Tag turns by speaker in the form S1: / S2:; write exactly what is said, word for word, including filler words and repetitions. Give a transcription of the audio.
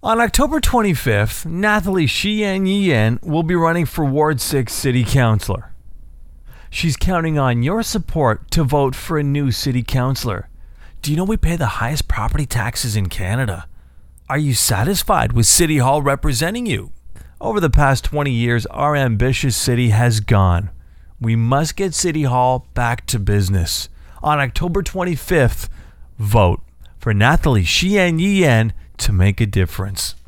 S1: On October twenty-fifth, Nathalie Sheehan Yeehan will be running for Ward six City Councillor. She's counting on your support to vote for a new city councillor. Do you know we pay the highest property taxes in Canada? Are you satisfied with City Hall representing you? Over the past twenty years, our ambitious city has gone. We must get City Hall back to business. On October twenty-fifth, vote for Nathalie Sheehan Yeehan to make a difference.